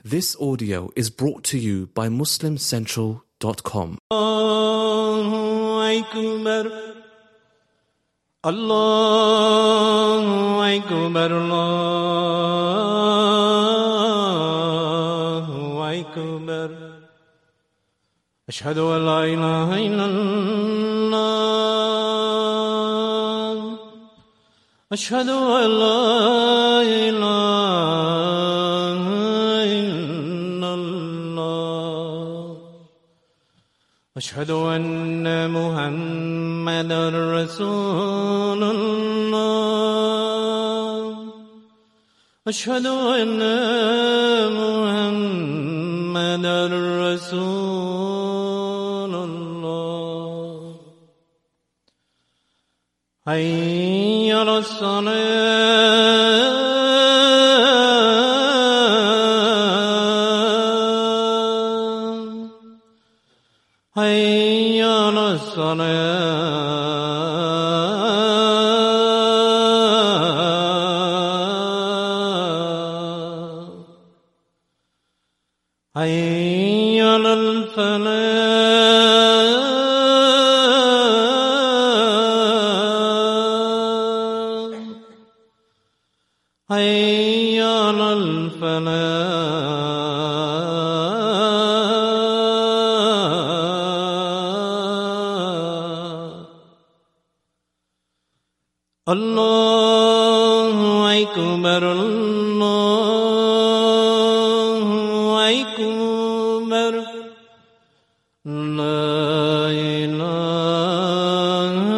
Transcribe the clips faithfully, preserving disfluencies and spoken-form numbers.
This audio is brought to you by Muslim Central dot com. Allahu Akbar, Allahu Akbar, Allahu Akbar. Ashhadu an la ilaha illallah, Ashhadu an la ilaha illallah, Ashhadu anna Muhammadan Rasulullah, Ashhadu anna Muhammadan Rasulullah. Hayya ala-s-salah, hayya ala-s-salah, hayya ala-l-falah, hayya ala-l-falah. Allahu Akbar, Allahu Akbar, la ilaha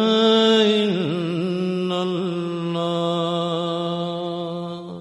illallah.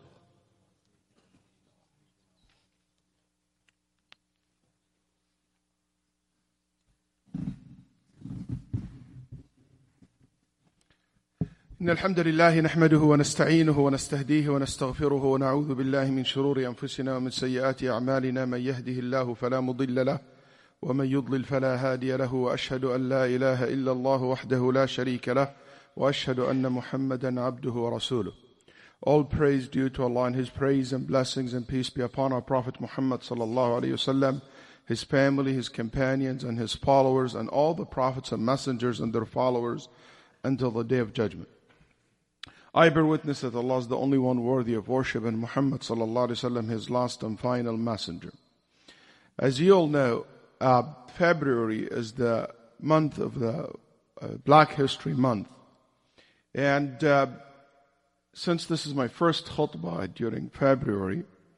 إن الحمد لله نحمده ونستعينه ونستهديه ونستغفره ونعوذ بالله من شرور أنفسنا ومن سيئات أعمالنا. من يهده الله فلا مضل له ومن يضلل فلا هادي له، وأشهد أن لا إله إلا الله وحده لا شريك له، وأشهد أن محمدا عبده ورسوله. All praise due to Allah, and His praise and blessings and peace be upon our Prophet Muhammad sallallahu alaihi wasallam, his family, his companions, and his followers, and all the prophets and messengers and their followers until the day of judgment. I bear witness that Allah is the only one worthy of worship, and Muhammad sallallahu alaihi wasallam his last and final messenger. As you all know, uh, February is the month of the uh, Black History Month. And uh, since this is my first khutbah during February,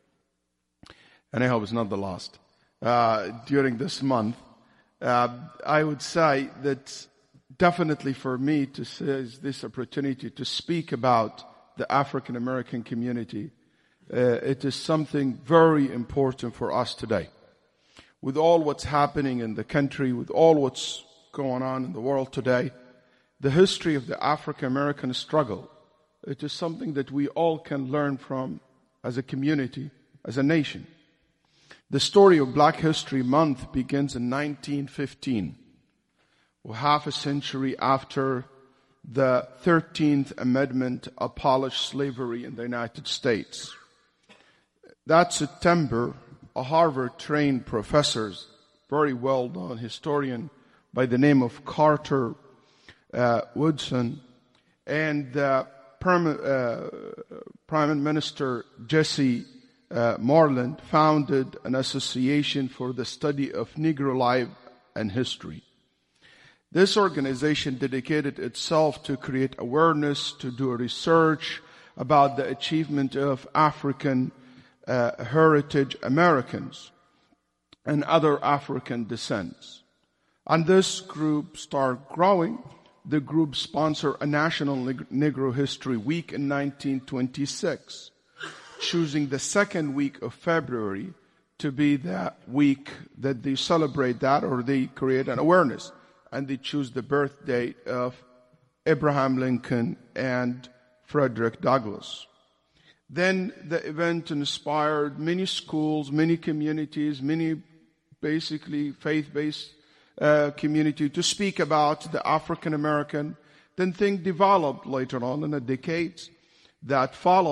and I hope it's not the last, uh, during this month, uh, I would say that definitely for me to seize this opportunity to speak about the African American community, uh, it is something very important for us today. With all what's happening in the country, with all what's going on in the world today, the history of the African American struggle, it is something that we all can learn from as a community, as a nation. The story of Black History Month begins in nineteen fifteen. Half a century after the thirteenth Amendment abolished slavery in the United States. That September, a Harvard-trained professor, very well-known historian by the name of Carter uh, Woodson, and uh, Prime, uh, Prime Minister Jesse uh, Marland founded an association for the study of Negro life and history. This organization dedicated itself to create awareness, to do research about the achievement of African uh, heritage Americans and other African descents. And this group started growing. The group sponsored a National Negro History Week in nineteen twenty-six, choosing the second week of February to be that week that they celebrate that, or they create an awareness. And they choose the birth date of Abraham Lincoln and Frederick Douglass. Then the event inspired many schools, many communities, many basically faith-based uh, community to speak about the African American. Then things developed later on in the decades that followed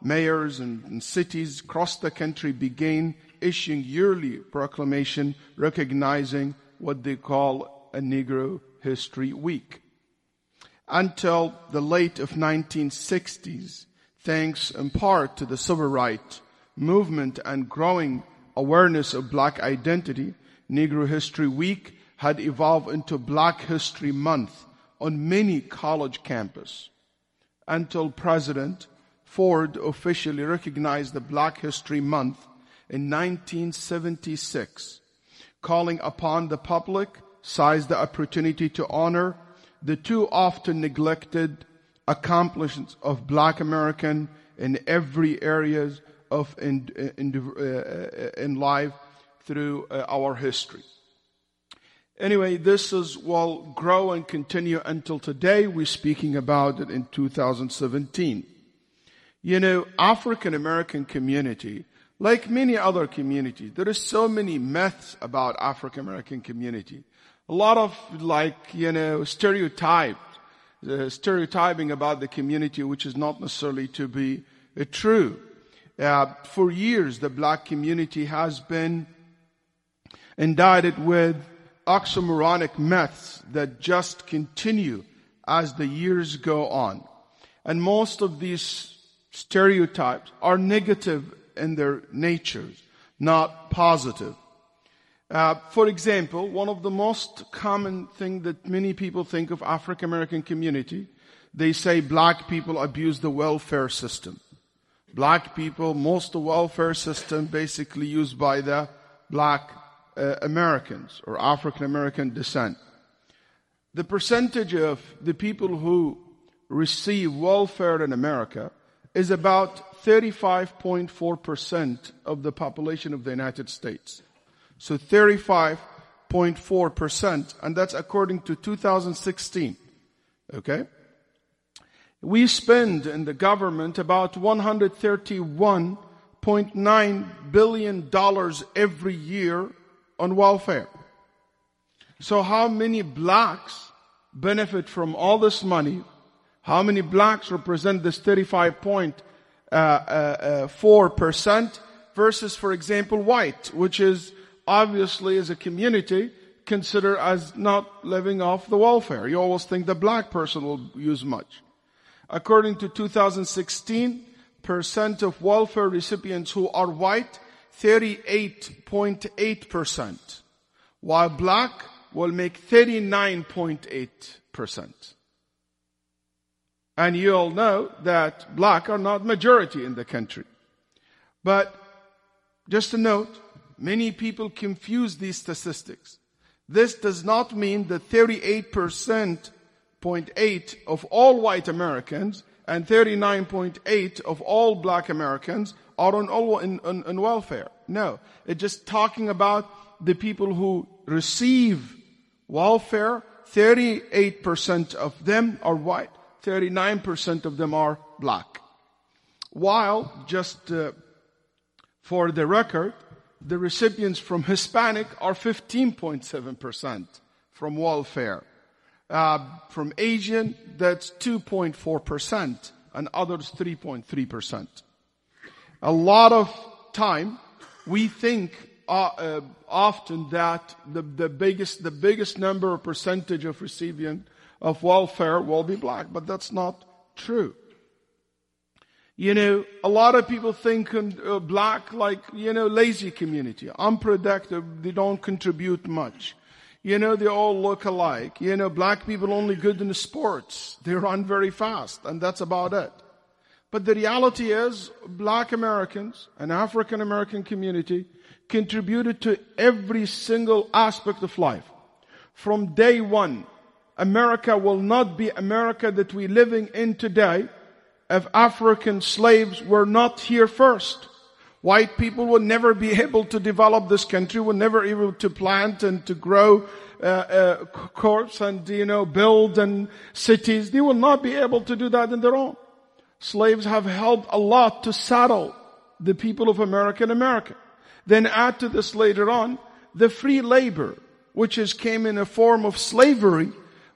mayors and, and cities across the country began issuing yearly proclamation recognizing what they call a Negro History Week. Until the late of nineteen sixties, thanks in part to the civil rights movement and growing awareness of black identity, Negro History Week had evolved into Black History Month on many college campuses, until President Ford officially recognized the Black History Month in nineteen seventy-six, calling upon the public seize the opportunity to honor the too often neglected accomplishments of black American in every areas of in, in, uh, in life through uh, our history. Anyway, this is will grow and continue until today. We're speaking about it in two thousand seventeen. You know, African American community, like many other communities, there is so many myths about African American community. A lot of like, you know, stereotypes, uh, stereotyping about the community, which is not necessarily to be uh, true. Uh, for years, the black community has been indicted with oxymoronic myths that just continue as the years go on. And most of these stereotypes are negative in their natures, not positive. Uh, for example, one of the most common thing that many people think of African American community, they say black people abuse the welfare system. Black people, most of the welfare system basically used by the black uh, Americans or African American descent. The percentage of the people who receive welfare in America is about thirty-five point four percent of the population of the United States. So thirty-five point four percent, and that's according to two thousand sixteen. Okay? We spend in the government about one hundred thirty-one point nine billion dollars every year on welfare. So how many blacks benefit from all this money? How many blacks represent this thirty-five point four percent versus, for example, white, which is obviously as a community considered as not living off the welfare. You always think the black person will use much. According to two thousand sixteen, percent of welfare recipients who are white, thirty-eight point eight percent, while black will make thirty-nine point eight percent. And you all know that black are not majority in the country. But just a note, many people confuse these statistics. This does not mean that thirty-eight point eight percent of all white Americans and thirty-nine point eight percent of all black Americans are on, on, on, on welfare. No, it's just talking about the people who receive welfare. thirty-eight percent of them are white, thirty-nine percent of them are black. While, just uh, for the record, the recipients from Hispanic are fifteen point seven percent from welfare. Uh, from Asian, that's two point four percent, and others three point three percent. A lot of time, we think uh, uh, often that the, the biggest the biggest number or percentage of recipient of welfare will be black, but that's not true. You know, a lot of people think uh, black like, you know, lazy community, unproductive, they don't contribute much. You know, they all look alike. You know, black people only good in the sports. They run very fast, and that's about it. But the reality is, black Americans and African American community contributed to every single aspect of life. From day one, America will not be America that we're living in today if African slaves were not here first. White people would never be able to develop this country, would never be able to plant and to grow uh, uh, crops and, you know, build and cities. They will not be able to do that on their own. Slaves have helped a lot to settle the people of America and America. Then add to this later on, the free labor, which is came in a form of slavery,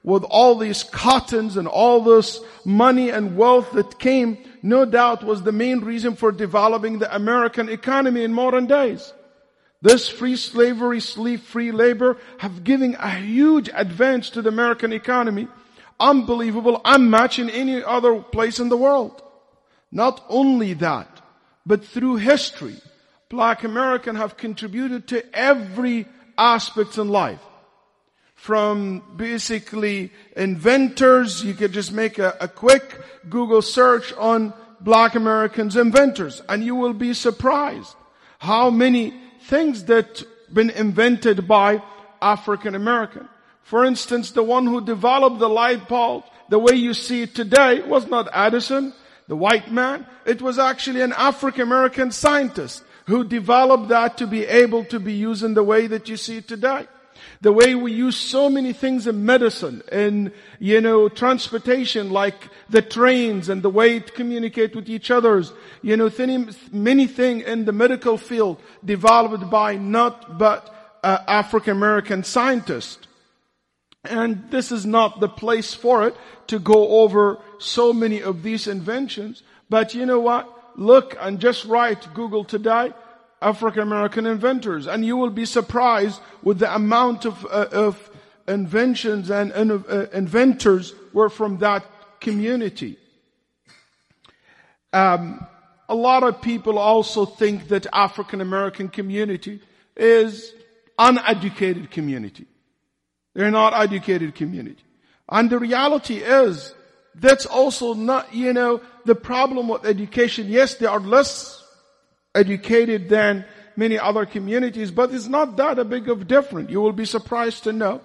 with all these cottons and all this money and wealth that came, no doubt was the main reason for developing the American economy in modern days. This free slavery, slave-free labor have given a huge advance to the American economy. Unbelievable, unmatched in any other place in the world. Not only that, but through history, Black Americans have contributed to every aspect in life. From basically inventors, you could just make a, a quick Google search on Black Americans inventors, and you will be surprised how many things that been invented by African American. For instance, the one who developed the light bulb, the way you see it today, was not Edison, the white man. It was actually an African American scientist who developed that to be able to be used in the way that you see it today. The way we use so many things in medicine, in, you know, transportation, like the trains and the way to communicate with each other. You know, many things in the medical field developed by not but uh, African American scientists. And this is not the place for it to go over so many of these inventions. But you know what? Look and just write Google today, African American inventors, and you will be surprised with the amount of, uh, of inventions and uh, inventors were from that community. Um, a lot of people also think that African American community is uneducated community. They're not educated community. And the reality is, that's also not, you know, the problem with education. Yes, they are less educated than many other communities, but it's not that a big of difference. You will be surprised to know.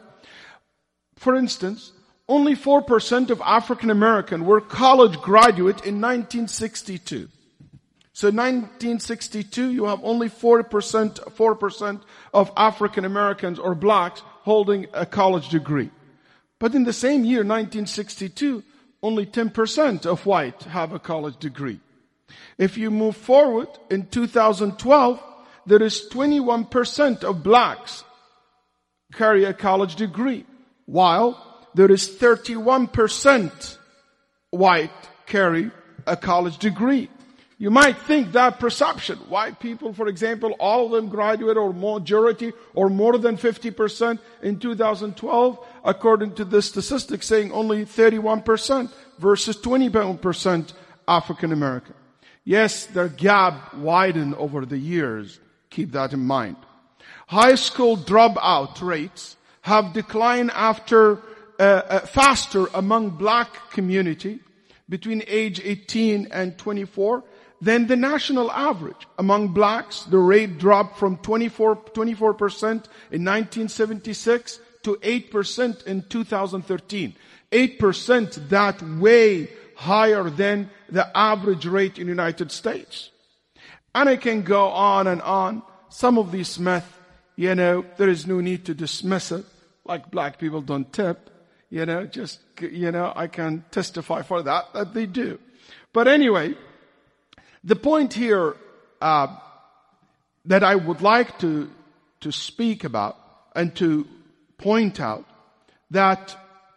For instance, only four percent of African Americans were college graduate in nineteen sixty-two. So nineteen sixty-two, you have only four percent, four percent of African Americans or blacks holding a college degree. But in the same year, nineteen sixty-two, only ten percent of white have a college degree. If you move forward, in two thousand twelve, there is twenty-one percent of blacks carry a college degree, while there is thirty-one percent white carry a college degree. You might think that perception, white people, for example, all of them graduate or majority or more than fifty percent in two thousand twelve, according to the statistics saying only thirty-one percent versus twenty-one percent African American. Yes, their gap widened over the years. Keep that in mind. High school dropout rates have declined after uh, uh, faster among black community between age eighteen and twenty-four than the national average. Among blacks, the rate dropped from twenty-four, twenty-four percent in nineteen seventy-six to eight percent in two thousand thirteen. eight percent, that way higher than the average rate in the United States. And I can go on and on. Some of these myths, you know, there is no need to dismiss it. Like black people don't tip. You know, just, you know, I can testify for that, that they do. But anyway, the point here uh, that I would like to to speak about and to point out that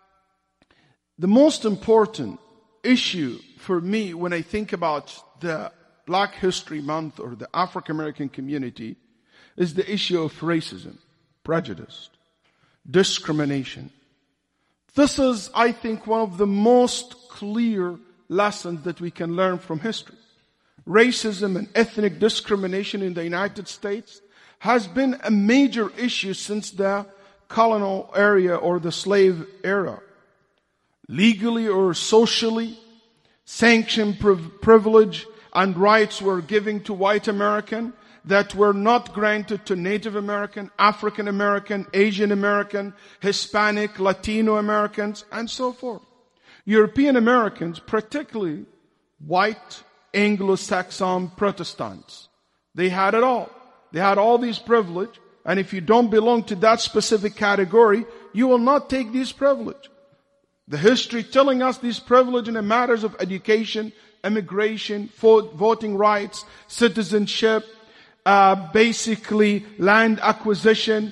the most important issue for me when I think about the Black History Month or the African American community is the issue of racism, prejudice, discrimination. This is, I think, one of the most clear lessons that we can learn from history. Racism and ethnic discrimination in the United States has been a major issue since the colonial era or the slave era. Legally or socially, sanctioned privilege and rights were given to white American that were not granted to Native American, African American, Asian American, Hispanic, Latino Americans, and so forth. European Americans, particularly white Anglo-Saxon Protestants, they had it all. They had all these privilege, and if you don't belong to that specific category, you will not take these privilege. The history telling us these privilege in the matters of education, immigration, voting rights, citizenship, uh, basically land acquisition,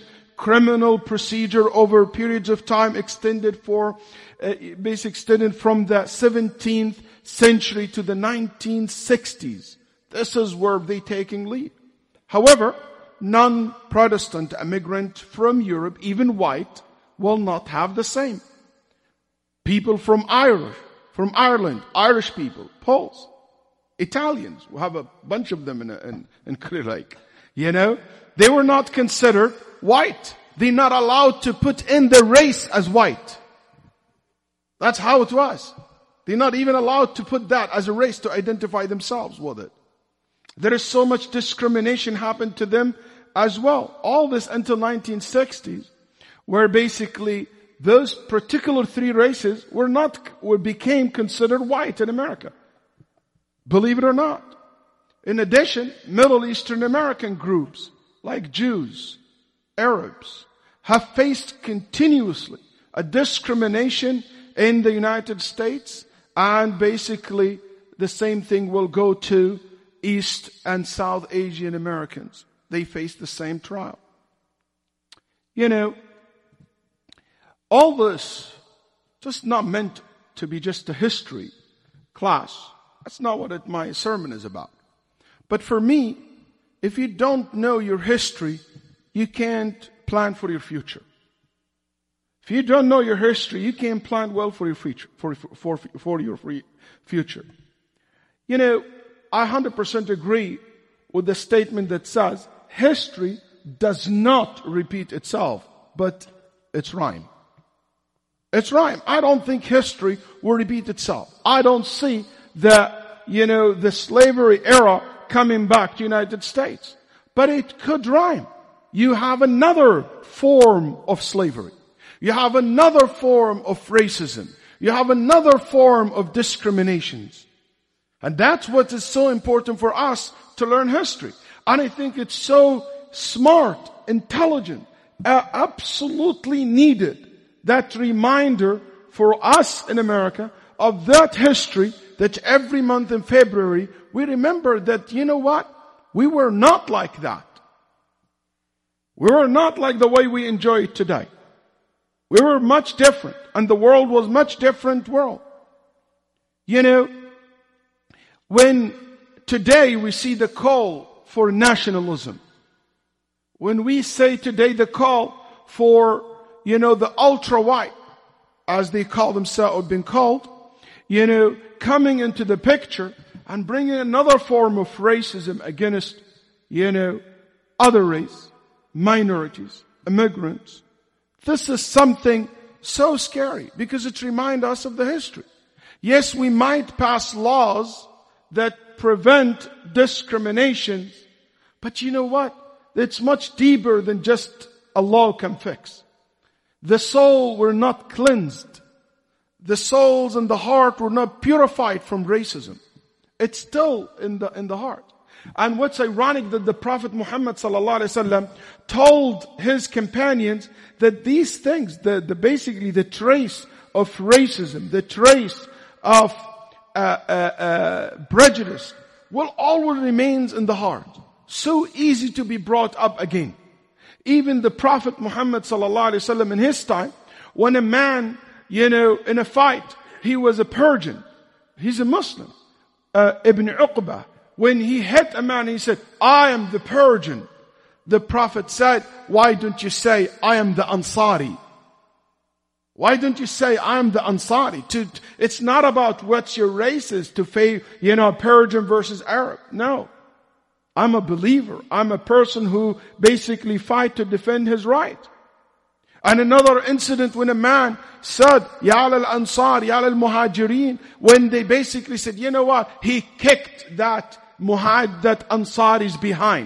criminal procedure over periods of time extended for, uh, basically extended from the seventeenth century to the nineteen sixties. This is where they're taking lead. However, non-Protestant immigrant from Europe, even white, will not have the same. People from Irish, from Ireland, Irish people, Poles, Italians, we have a bunch of them in, in, in Clear Lake. You know, they were not considered white. They're not allowed to put in their race as white. That's how it was. They're not even allowed to put that as a race to identify themselves with it. There is so much discrimination happened to them as well. All this until nineteen sixties, where basically those particular three races were not, were became considered white in America. Believe it or not. In addition, Middle Eastern American groups like Jews, Arabs, have faced continuously a discrimination in the United States, and basically the same thing will go to East and South Asian Americans. They face the same trial. You know, all this just not meant to be just a history class. That's not what it, my sermon is about. But for me, if you don't know your history, you can't plan for your future. If you don't know your history, you can't plan well for your future. For, for, for your future. You know, I one hundred percent agree with the statement that says, history does not repeat itself, but it's rhyme. It's rhyme. I don't think history will repeat itself. I don't see the, you know, the slavery era coming back to the United States. But it could rhyme. You have another form of slavery. You have another form of racism. You have another form of discriminations. And that's what is so important for us to learn history. And I think it's so smart, intelligent, uh, absolutely needed, that reminder for us in America of that history, that every month in February we remember that, you know what? We were not like that. We were not like the way we enjoy it today. We were much different, and the world was much different world. You know, when today we see the call for nationalism, when we say today the call for, you know, the ultra-white, as they call themselves, or been called, you know, coming into the picture and bringing another form of racism against, you know, other race, minorities, immigrants. This is something so scary because it reminds us of the history. Yes, we might pass laws that prevent discrimination, but you know what? It's much deeper than just a law can fix. The soul were not cleansed. The souls and the heart were not purified from racism. It's still in the in the heart. And what's ironic that the Prophet Muhammad sallallahu alaihi wasallam told his companions that these things, the, the basically the trace of racism, the trace of uh, uh, uh, prejudice, will always remains in the heart. So easy to be brought up again. Even the Prophet Muhammad sallallahu alaihi wasallam in his time, when a man, you know, in a fight, he was a Persian. He's a Muslim. Uh, Ibn Uqba, when he hit a man, he said, I am the Persian. The Prophet said, why don't you say, I am the Ansari? Why don't you say, I am the Ansari? To, it's not about what your race is to favor, you know, Persian versus Arab. No. I'm a believer. I'm a person who basically fight to defend his right. And another incident when a man said, Ya al-Ansar, Ya al-Muhajirin, when they basically said, you know what? He kicked that Muhajir, that Ansari's behind.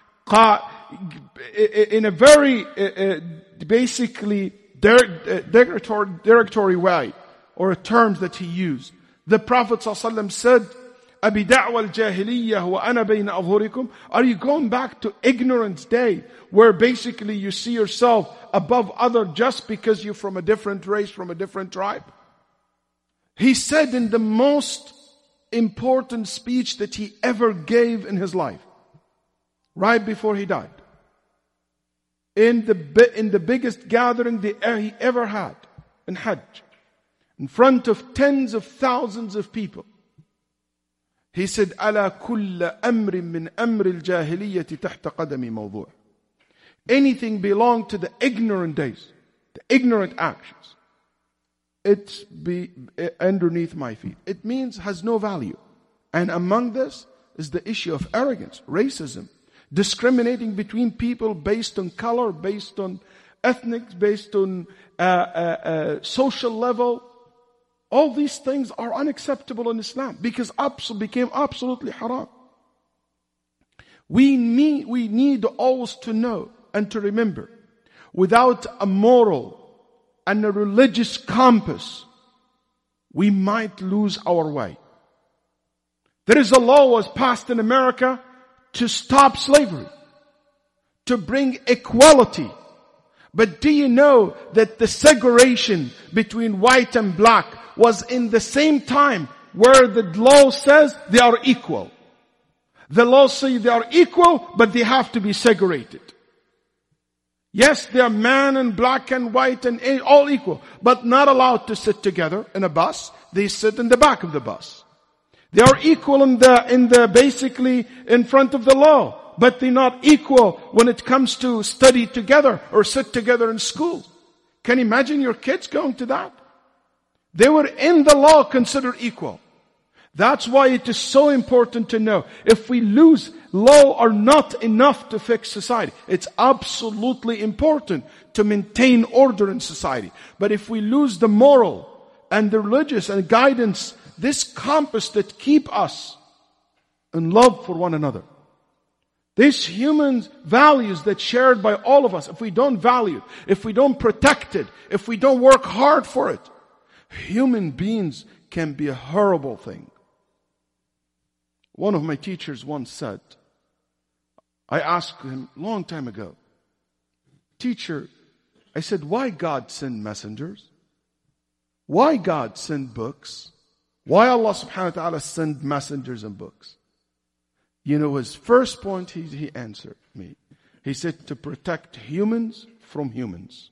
In a very, basically, derogatory, derogatory way, or terms that he used. The Prophet ﷺ said, أَبِدَعْوَ الْجَاهِلِيَّةِ وَأَنَا بَيْنَ أَظْهُرِكُمْ. Are you going back to ignorance day, where basically you see yourself above other just because you're from a different race, from a different tribe? He said in the most important speech that he ever gave in his life, right before he died. in the, in the biggest gathering they, he ever had in Hajj, in front of tens of thousands of people. He said, أَلَا كُلَّ أَمْرٍ مِّنْ أَمْرِ الْجَاهِلِيَّةِ تَحْتَ قَدَمِ مَوْضُوعٍ. Anything belong to the ignorant days, the ignorant actions, it's be underneath my feet. It means has no value. And among this is the issue of arrogance, racism, discriminating between people based on color, based on ethnic, based on uh, uh, uh, social level. All these things are unacceptable in Islam because it became absolutely haram. We need, we need always to know and to remember, without a moral and a religious compass, we might lose our way. There is a law was passed in America to stop slavery, to bring equality. But do you know that the segregation between white and black was in the same time where the law says they are equal? The law says they are equal, but they have to be segregated. Yes, they are man and black and white and all equal, but not allowed to sit together in a bus. They sit in the back of the bus. They are equal in the, in the, basically in front of the law, but they're not equal when it comes to study together or sit together in school. Can you imagine your kids going to that? They were in the law considered equal. That's why it is so important to know, if we lose law are not enough to fix society. It's absolutely important to maintain order in society. But if we lose the moral and the religious and guidance, this compass that keep us in love for one another, these human values that shared by all of us, if we don't value, if we don't protect it, if we don't work hard for it, human beings can be a horrible thing. One of my teachers once said, I asked him a long time ago, teacher, I said, why God send messengers? Why God send books? Why Allah subhanahu wa ta'ala send messengers and books? You know, his first point, he, he answered me. He said, to protect humans from humans.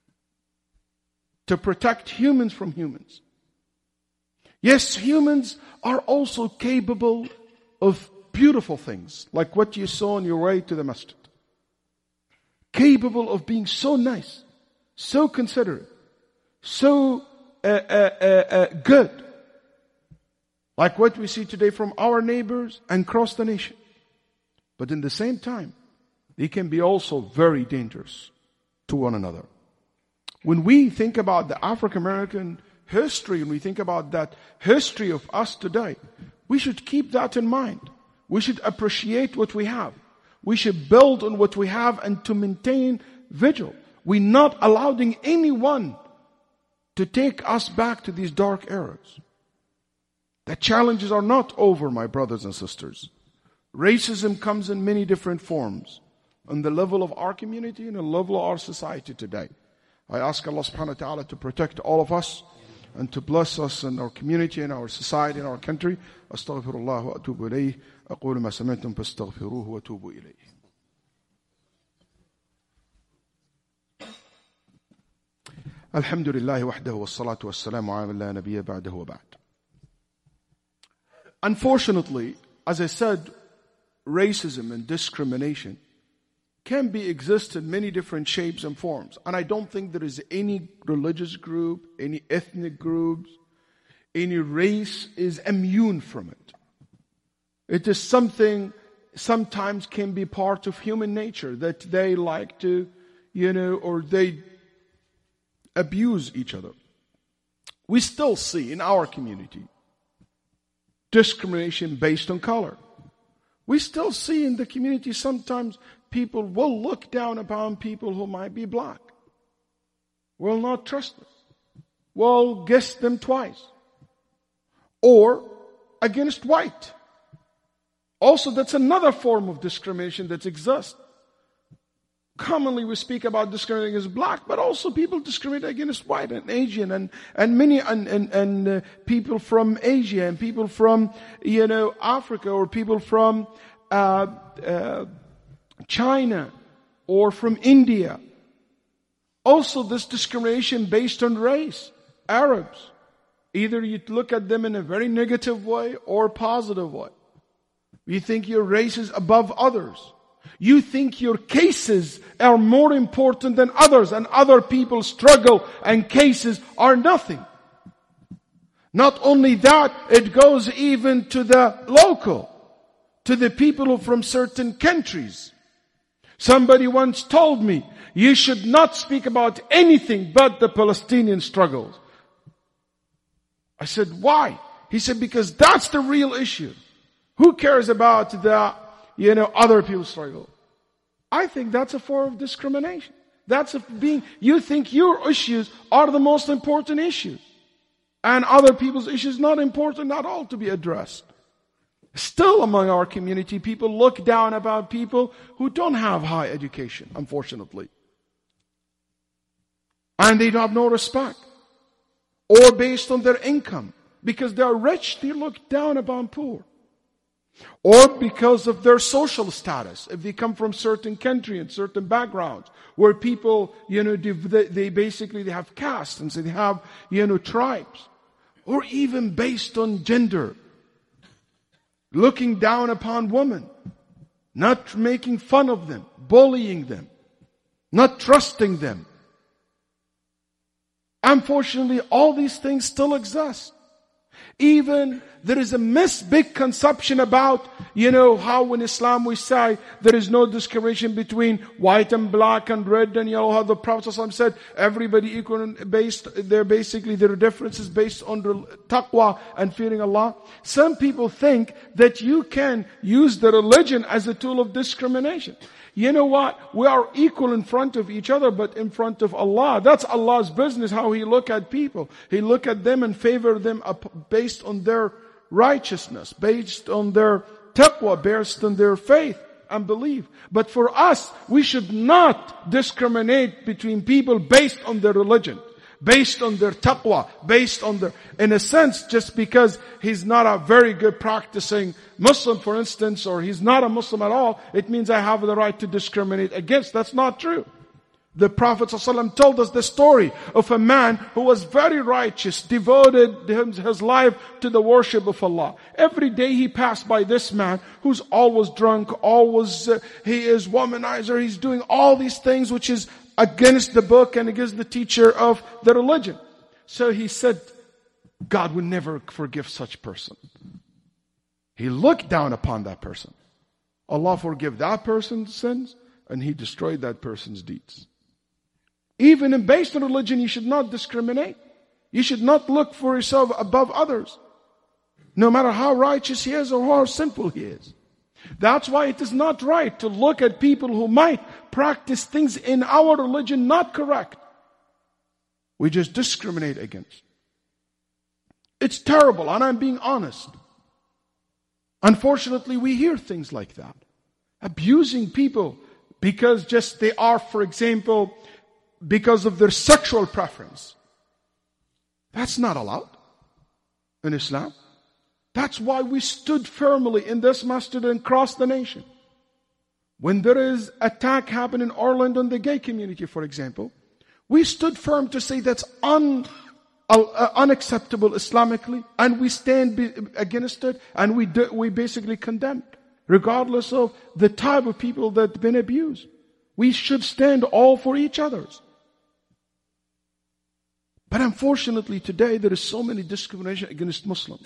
To protect humans from humans. Yes, humans are also capable of beautiful things, like what you saw on your way to the masjid. Capable of being so nice, so considerate, so uh, uh, uh, uh, good. Like what we see today from our neighbors and across the nation. But in the same time, they can be also very dangerous to one another. When we think about the African American history, and we think about that history of us today, we should keep that in mind. We should appreciate what we have. We should build on what we have and to maintain vigil. We're not allowing anyone to take us back to these dark eras. The challenges are not over, my brothers and sisters. Racism comes in many different forms on the level of our community and the level of our society today. I ask Allah subhanahu wa ta'ala to protect all of us and to bless us in our community, in our society, in our country. Astaghfirullah wa atubu ilayh. أقول ما سمعتم فاستغفروه وتوبوا إليه. الحمد لله وحده والصلاة والسلام على من لا نبي بعده وبعد. Unfortunately, as I said, racism and discrimination can be exist in many different shapes and forms. And I don't think there is any religious group, any ethnic groups, any race is immune from it. It is something sometimes can be part of human nature that they like to, you know, or they abuse each other. We still see in our community discrimination based on color. We still see in the community sometimes people will look down upon people who might be black. Will not trust them. Will guess them twice. Or against white. Also, that's another form of discrimination that exists. Commonly we speak about discriminating against black, but also people discriminate against white and Asian and, and many and, and, and uh, people from Asia and people from, you know, Africa or people from uh, uh, China or from India. Also, this discrimination based on race. Arabs, either you look at them in a very negative way or positive way. You think your race is above others. You think your cases are more important than others, and other people's struggle and cases are nothing. Not only that, it goes even to the local, to the people from certain countries. Somebody once told me, you should not speak about anything but the Palestinian struggles. I said, why? He said, because that's the real issue. Who cares about the, you know, other people's struggle? I think that's a form of discrimination. That's a being, you think your issues are the most important issues. And other people's issues not important at all to be addressed. Still among our community, people look down about people who don't have high education, unfortunately. And they have no respect. Or based on their income. Because they are rich, they look down upon poor. Or because of their social status. If they come from certain country and certain backgrounds. Where people, you know, they, they basically they have castes and so they have, you know, tribes. Or even based on gender. Looking down upon women. Not making fun of them. Bullying them. Not trusting them. Unfortunately, all these things still exist. Even there is a mis big conception about, you know, how in Islam we say there is no discrimination between white and black and red and yellow. How the Prophet ﷺ said everybody equal and based, they're basically their differences based on taqwa and fearing Allah. Some people think that you can use the religion as a tool of discrimination. You know what? We are equal in front of each other, but in front of Allah. That's Allah's business, how He look at people. He look at them and favor them up based on their righteousness, based on their taqwa, based on their faith and belief. But for us, we should not discriminate between people based on their religion. Based on their taqwa, based on their, in a sense, just because he's not a very good practicing Muslim, for instance, or he's not a Muslim at all, it means I have the right to discriminate against. That's not true. The Prophet ﷺ told us the story of a man who was very righteous, devoted his life to the worship of Allah. Every day he passed by this man who's always drunk, always, uh, he is womanizer, he's doing all these things which is against the book and against the teacher of the religion. So he said, God will never forgive such person. He looked down upon that person. Allah forgive that person's sins and He destroyed that person's deeds. Even in based on religion, you should not discriminate. You should not look for yourself above others. No matter how righteous he is or how sinful he is. That's why it is not right to look at people who might practice things in our religion not correct. We just discriminate against. It's terrible, and I'm being honest. Unfortunately, we hear things like that. Abusing people because just they are, for example, because of their sexual preference. That's not allowed in Islam. That's why we stood firmly in this masjid and across the nation. When there is attack happen in Ireland on the gay community, for example, we stood firm to say that's un, uh, unacceptable Islamically, and we stand be, against it, and we do, we basically condemn it, regardless of the type of people that have been abused. We should stand all for each other's. But unfortunately today there is so many discrimination against Muslims.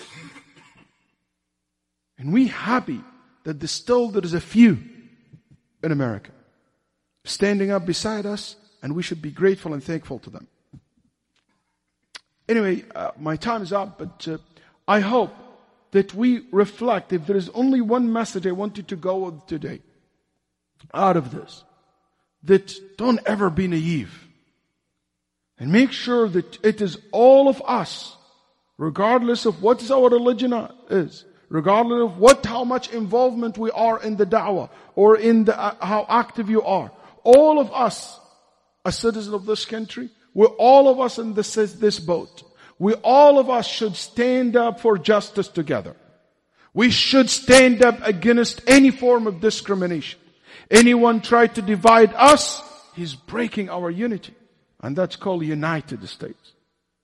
And we happy that there's still there is a few in America standing up beside us, and we should be grateful and thankful to them. Anyway, uh, my time is up, but uh, I hope that we reflect. If there is only one message I want you to go with today out of this, that don't ever be naive. And make sure that it is all of us, regardless of what is our religion is, regardless of what, how much involvement we are in the da'wah, or in the, uh, how active you are. All of us, as citizens of this country, we're all of us in this, this boat. We all of us should stand up for justice together. We should stand up against any form of discrimination. Anyone try to divide us, he's breaking our unity. And that's called United States.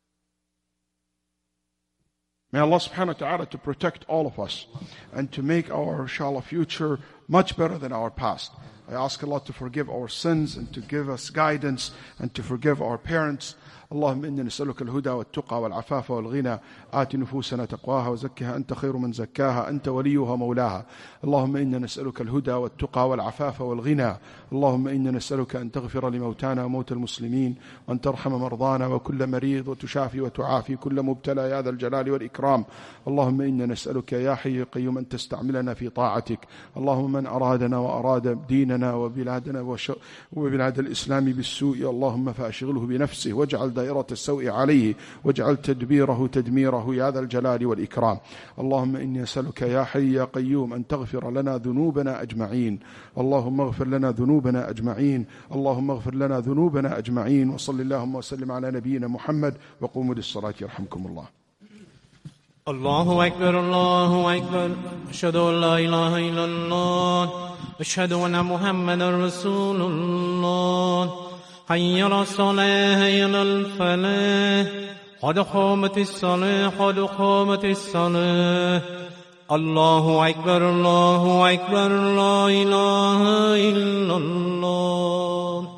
May Allah subhanahu wa ta'ala to protect all of us and to make our, inshallah, future much better than our past. I ask Allah to forgive our sins and to give us guidance and to forgive our parents. اللهم إنا نسألك الهدى والتقى والعفاف والغنى آت نفوسنا تقواها وزكها أنت خير من زكاها أنت وليها مولاها اللهم إنا نسألك الهدى والتقى والعفاف والغنى اللهم إنا نسألك أن تغفر لموتانا وموتى المسلمين وأن ترحم مرضانا وكل مريض وتشافي وتعافي كل مبتلى يا ذا الجلال والإكرام اللهم إنا نسألك يا حي قيوم أن تستعملنا في طاعتك اللهم من أرادنا وأراد ديننا وبلادنا وبلاد الإسلام بالسوء اللهم فأشغله بنفسه واجعل دائرة السوء عليه واجعل تدبيره تدميره يا ذا الجلال والإكرام اللهم إني أسألك يا حي يا قيوم أن تغفر لنا ذنوبنا أجمعين اللهم اغفر لنا ذنوبنا أجمعين اللهم اغفر لنا ذنوبنا أجمعين وصل اللهم وسلم على نبينا محمد وقوموا للصلاة يرحمكم الله. الله أكبر الله أكبر أشهد أن لا إله إلا الله أشهد أن محمدا رسول الله حي على الصلاة حي على الفلاح قد قامت الصلاة قد قامت الصلاة الله أكبر الله أكبر لا إله إلا الله.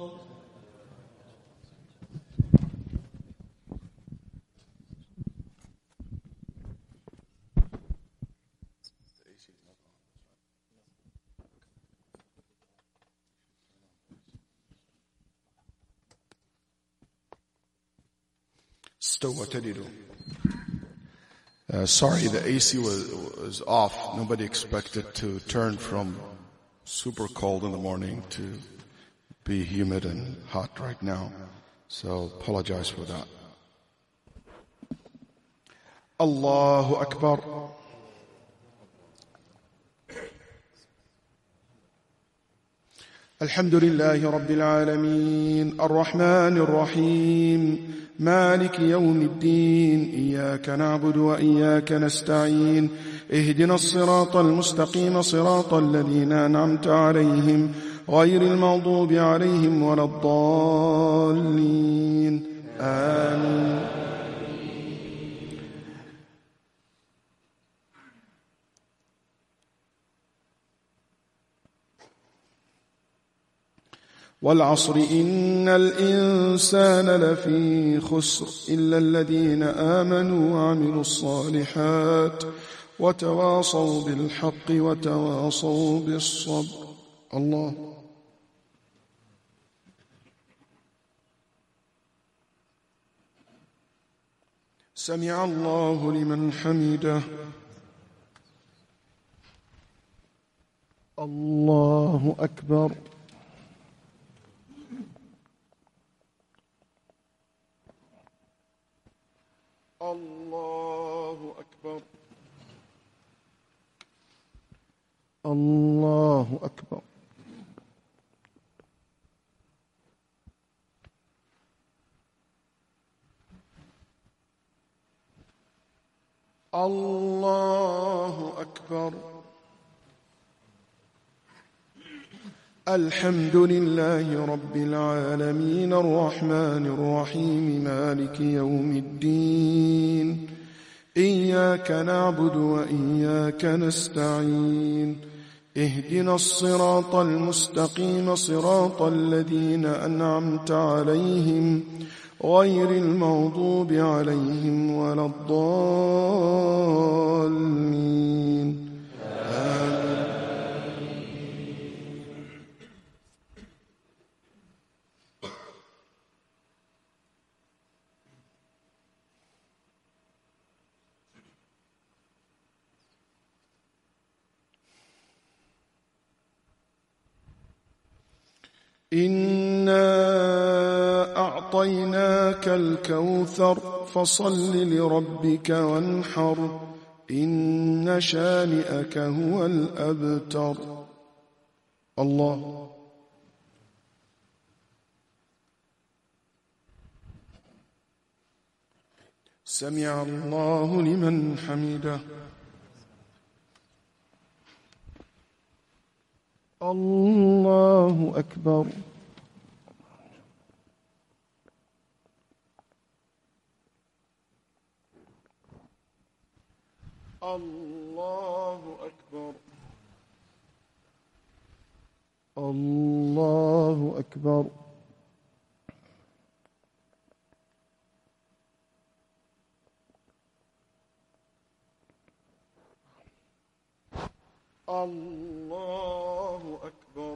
Uh, sorry, the A C was, was off. Nobody expected to turn from super cold in the morning to be humid and hot right now. So apologize for that. Allahu Akbar. الحمد لله رب العالمين الرحمن الرحيم مالك يوم الدين إياك نعبد وإياك نستعين اهدنا الصراط المستقيم صراط الذين أنعمت عليهم غير المغضوب عليهم ولا الضالين آمين. والعصر إن الإنسان لفي خسر إلا الذين آمنوا وعملوا الصالحات وتواصوا بالحق وتواصوا بالصبر. الله. سمع الله لمن حمده. الله أكبر. الله أكبر. الله أكبر. الله أكبر. الحمد لله رب العالمين الرحمن الرحيم مالك يوم الدين إياك نعبد وإياك نستعين اهدنا الصراط المستقيم صراط الذين أنعمت عليهم غير المغضوب عليهم ولا الضالين آمين. إنا أعطيناك الكوثر فصل لربك وانحر إن شانئك هو الأبتر. الله. سمع الله لمن حمده. الله أكبر. الله أكبر. الله أكبر. الله أكبر.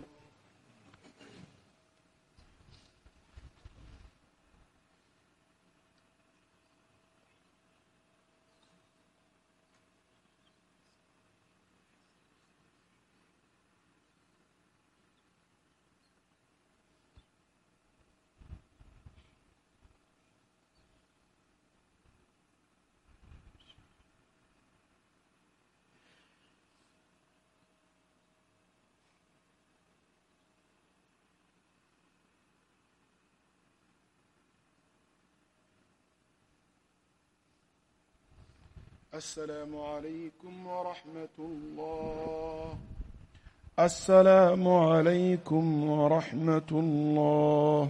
السلام عليكم ورحمة الله. السلام عليكم ورحمة الله.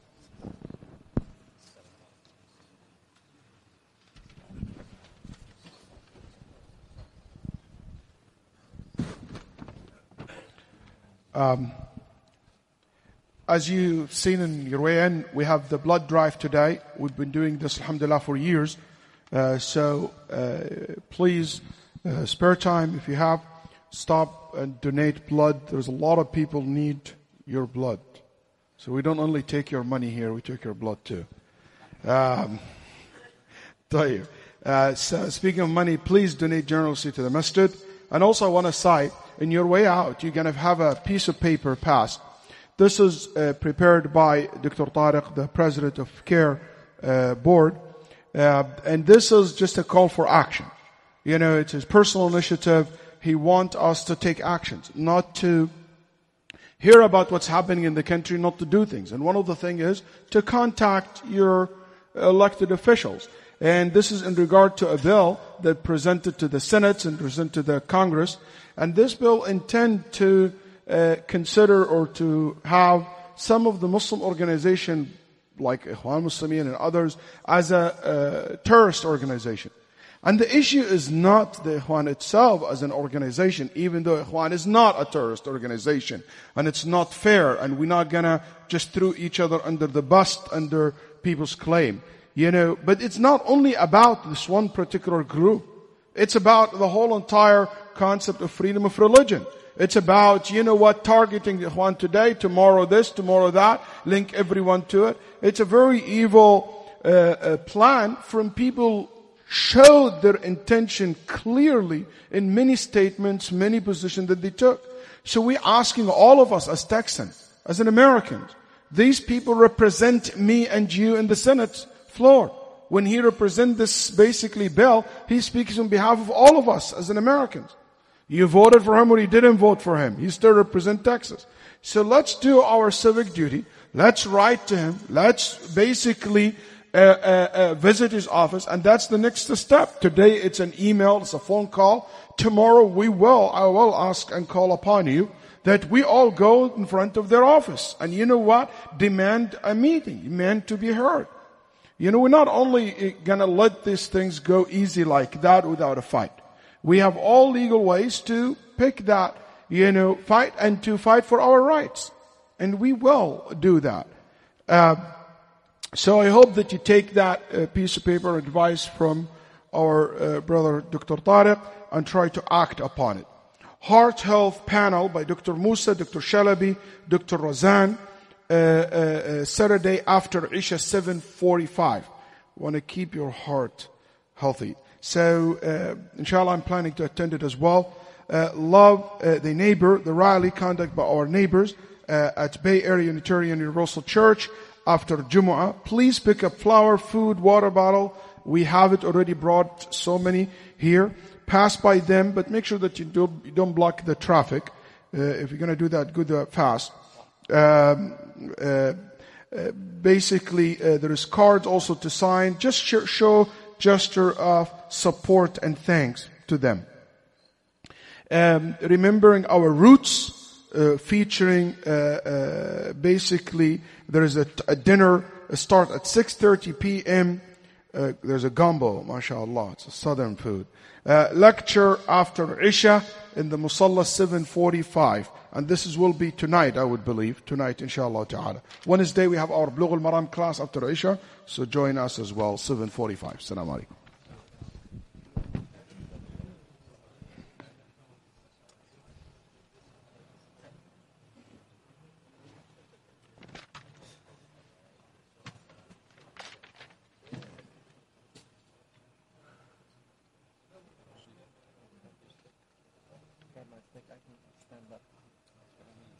Um, as you've seen in your way in, we have the blood drive today. We've been doing this, alhamdulillah, for years. Uh, so uh, please, uh, spare time if you have, stop and donate blood. There's a lot of people need your blood. So we don't only take your money here, we take your blood too. Um, tell you. Uh, so speaking of money, please donate generously to the masjid. And also I want to say, in your way out, you're going to have a piece of paper passed. This is uh, prepared by Doctor Tariq, the president of CARE uh, board. Uh, and this is just a call for action. You know, it's his personal initiative. He wants us to take actions, not to hear about what's happening in the country, not to do things. And one of the things is to contact your elected officials. And this is in regard to a bill that presented to the Senate and presented to the Congress. And this bill intend to uh, consider or to have some of the Muslim organizations like Ikhwan Muslimin and others as a, a terrorist organization. And the issue is not the Ikhwan itself as an organization, even though Ikhwan is not a terrorist organization. And it's not fair, and we're not gonna just throw each other under the bus under people's claim. You know, but it's not only about this one particular group. It's about the whole entire concept of freedom of religion. It's about, you know what, targeting the Ikhwan today, tomorrow this, tomorrow that, link everyone to it. It's a very evil uh, uh, plan from people showed their intention clearly in many statements, many positions that they took. So we're asking all of us as Texans, as an Americans, these people represent me and you in the Senate floor. When he represents this basically bill, he speaks on behalf of all of us as an Americans. You voted for him or you didn't vote for him. He still represents Texas. So let's do our civic duty. Let's write to him. Let's basically uh, uh, uh, visit his office. And that's the next step. Today it's an email, it's a phone call. Tomorrow we will, I will ask and call upon you that we all go in front of their office. And you know what? Demand a meeting. Demand to be heard. You know, we're not only going to let these things go easy like that without a fight. We have all legal ways to pick that, you know, fight and to fight for our rights. And we will do that. Uh, so I hope that you take that uh, piece of paper advice from our uh, brother Doctor Tariq and try to act upon it. Heart Health Panel by Doctor Musa, Doctor Shalabi, Doctor Razan, uh, uh, uh, Saturday after Isha seven forty-five. Want to keep your heart healthy. So, uh, inshallah, I'm planning to attend it as well. Uh, love uh, the neighbor, the rally conducted by our neighbors uh, at Bay Area Unitarian Universal Church after Jumu'ah. Please pick up flour, food, water bottle. We have it already brought so many here. Pass by them, but make sure that you don't, you don't block the traffic. Uh, if you're going to do that, go uh, fast. Um, uh, uh, basically, uh, there is cards also to sign. Just sh- show gesture of support and thanks to them. Um, remembering our roots, uh, featuring uh, uh, basically there is a, a dinner uh, start at six thirty p.m. Uh, there's a gumbo, mashallah, it's a southern food. Uh, lecture after Isha in the Musalla seven forty-five. And this is, will be tonight, I would believe. Tonight, inshallah ta'ala. Wednesday, we have our Bulugh al-Maram class after Isha. So join us as well, seven forty-five. Assalamu alaikum.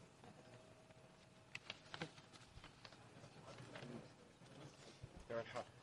They're in half.